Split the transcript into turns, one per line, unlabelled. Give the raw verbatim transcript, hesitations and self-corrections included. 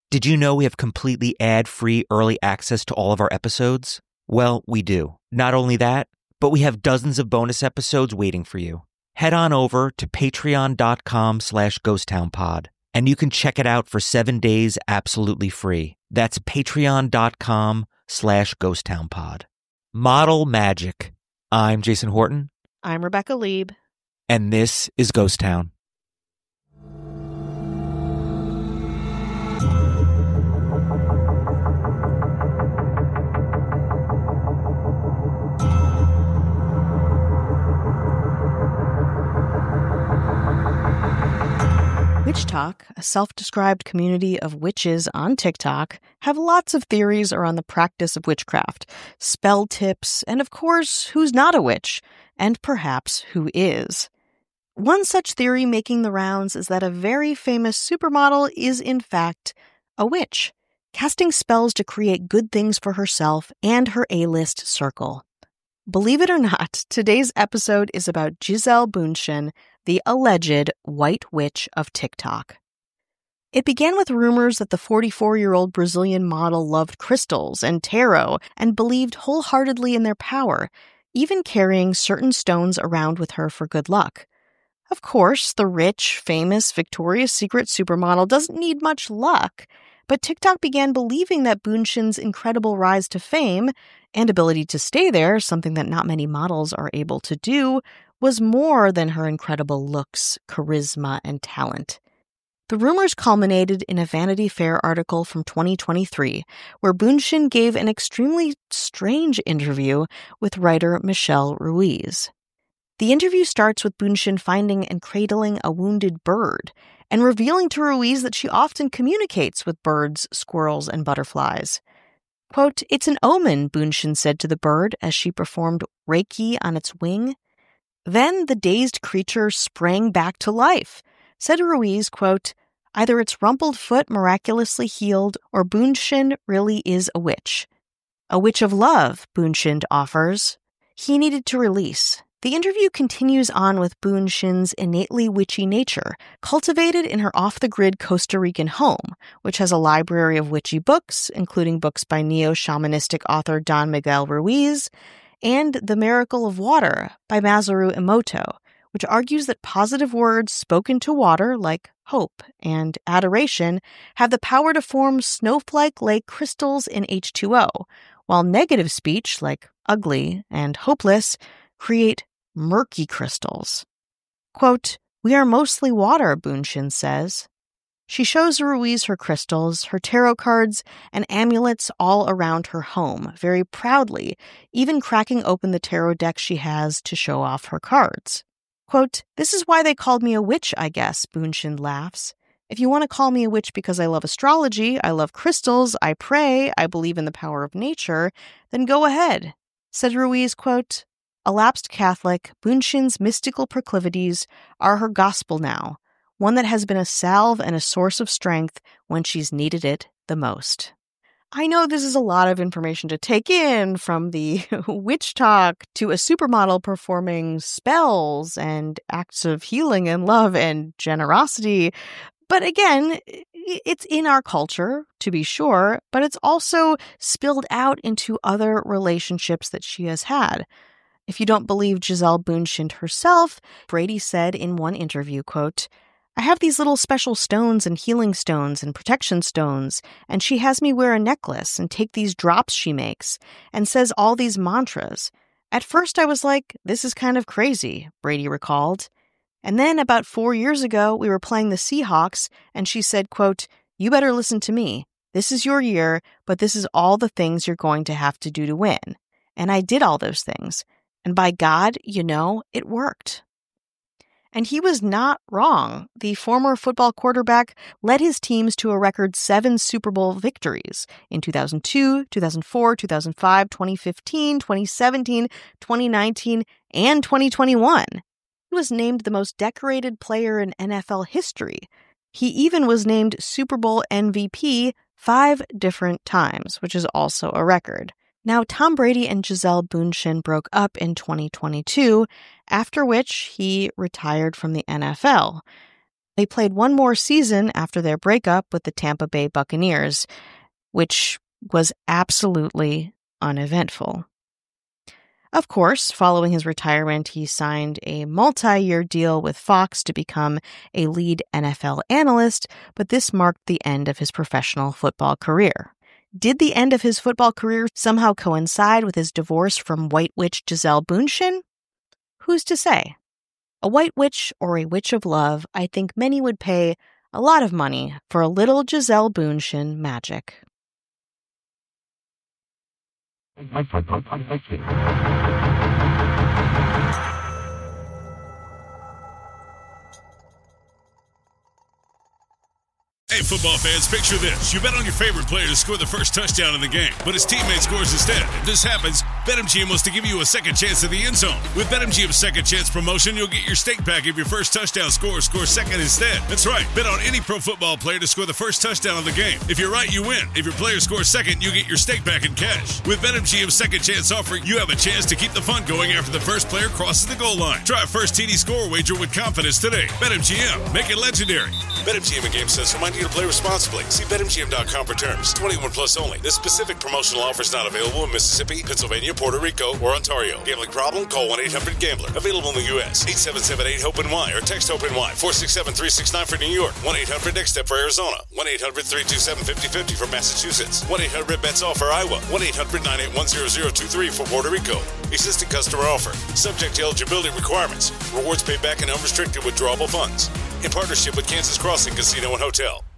Did you know we have completely ad-free early access to all of our episodes? Well, we do. Not only that, but we have dozens of bonus episodes waiting for you. Head on over to patreon.com slash ghosttownpod, and you can check it out for seven days absolutely free. That's patreon.com slash ghosttownpod. Model Magic. I'm Jason Horton.
I'm Rebecca Lieb.
And this is Ghost Town.
WitchTok, a self-described community of witches on TikTok, have lots of theories around the practice of witchcraft, spell tips, and of course, who's not a witch, and perhaps who is. One such theory making the rounds is that a very famous supermodel is in fact a witch, casting spells to create good things for herself and her A-list circle. Believe it or not, today's episode is about Gisele Bündchen, the alleged white witch of TikTok. It began with rumors that the forty-four-year-old Brazilian model loved crystals and tarot and believed wholeheartedly in their power, even carrying certain stones around with her for good luck. Of course, the rich, famous Victoria's Secret supermodel doesn't need much luck, but TikTok began believing that Bündchen's incredible rise to fame and ability to stay there, something that not many models are able to do, was more than her incredible looks, charisma, and talent. The rumors culminated in a Vanity Fair article from twenty twenty-three, where Bündchen gave an extremely strange interview with writer Michelle Ruiz. The interview starts with Bündchen finding and cradling a wounded bird, and revealing to Ruiz that she often communicates with birds, squirrels, and butterflies. Quote, "It's an omen," Bündchen said to the bird as she performed Reiki on its wing. Then the dazed creature sprang back to life. Said Ruiz, quote, "Either its rumpled foot miraculously healed, or Bündchen really is a witch. A witch of love," Bündchen offers. He needed to release. The interview continues on with Bündchen's innately witchy nature, cultivated in her off-the-grid Costa Rican home, which has a library of witchy books, including books by neo-shamanistic author Don Miguel Ruiz, and The Miracle of Water by Masaru Emoto, which argues that positive words spoken to water, like hope and adoration, have the power to form snowflake-like crystals in H two O, while negative speech, like ugly and hopeless, create murky crystals. Quote, "We are mostly water," Bündchen says. She shows Ruiz her crystals, her tarot cards, and amulets all around her home, very proudly, even cracking open the tarot deck she has to show off her cards. Quote, "This is why they called me a witch, I guess," Bündchen laughs. "If you want to call me a witch because I love astrology, I love crystals, I pray, I believe in the power of nature, then go ahead." Said Ruiz, quote, "A lapsed Catholic, Bündchen's mystical proclivities are her gospel now, one that has been a salve and a source of strength when she's needed it the most." I know this is a lot of information to take in, from the witch talk to a supermodel performing spells and acts of healing and love and generosity. But again, it's in our culture, to be sure, but it's also spilled out into other relationships that she has had. If you don't believe Gisele Bündchen herself, Brady said in one interview, quote, "I have these little special stones and healing stones and protection stones, and she has me wear a necklace and take these drops she makes and says all these mantras. At first I was like, this is kind of crazy," Brady recalled. "And then about four years ago, we were playing the Seahawks, and she said, quote, 'You better listen to me. This is your year, but this is all the things you're going to have to do to win.' And I did all those things. And by God, you know, it worked." And he was not wrong. The former football quarterback led his teams to a record seven Super Bowl victories in two thousand two, two thousand four, two thousand five, twenty fifteen, twenty seventeen, twenty nineteen, and twenty twenty-one. He was named the most decorated player in N F L history. He even was named Super Bowl M V P five different times, which is also a record. Now, Tom Brady and Gisele Bündchen broke up in twenty twenty-two, after which he retired from the N F L. They played one more season after their breakup with the Tampa Bay Buccaneers, which was absolutely uneventful. Of course, following his retirement, he signed a multi-year deal with Fox to become a lead N F L analyst, but this marked the end of his professional football career. Did the end of his football career somehow coincide with his divorce from White Witch Gisele Bündchen? Who's to say? A white witch or a witch of love, I think many would pay a lot of money for a little Gisele Bündchen magic.
Hey, football fans, picture this. You bet on your favorite player to score the first touchdown in the game, but his teammate scores instead. If this happens, BetMGM wants to give you a second chance at the end zone. With BetMGM's second chance promotion, you'll get your stake back if your first touchdown scorer scores second instead. That's right. Bet on any pro football player to score the first touchdown of the game. If you're right, you win. If your player scores second, you get your stake back in cash. With BetMGM's second chance offer, you have a chance to keep the fun going after the first player crosses the goal line. Try a first T D score wager with confidence today. BetMGM. Make it legendary. BetMGM and GameSense remind you to play responsibly. See Bet M G M dot com for terms. twenty-one plus only. This specific promotional offer is not available in Mississippi, Pennsylvania, Puerto Rico, or Ontario. Gambling problem? Call one eight hundred gambler. Available in the U S eight seven seven eight hope N Y or text HOPE-NY four six seven three six nine for New York. one eight hundred next step for Arizona. one eight hundred three two seven five zero five zero for Massachusetts. one eight hundred bets all for Iowa. one eight hundred nine eight one zero zero two three for Puerto Rico. Existing customer offer. Subject to eligibility requirements. Rewards paid back in unrestricted withdrawable funds. In partnership with Kansas Crossing Casino and Hotel.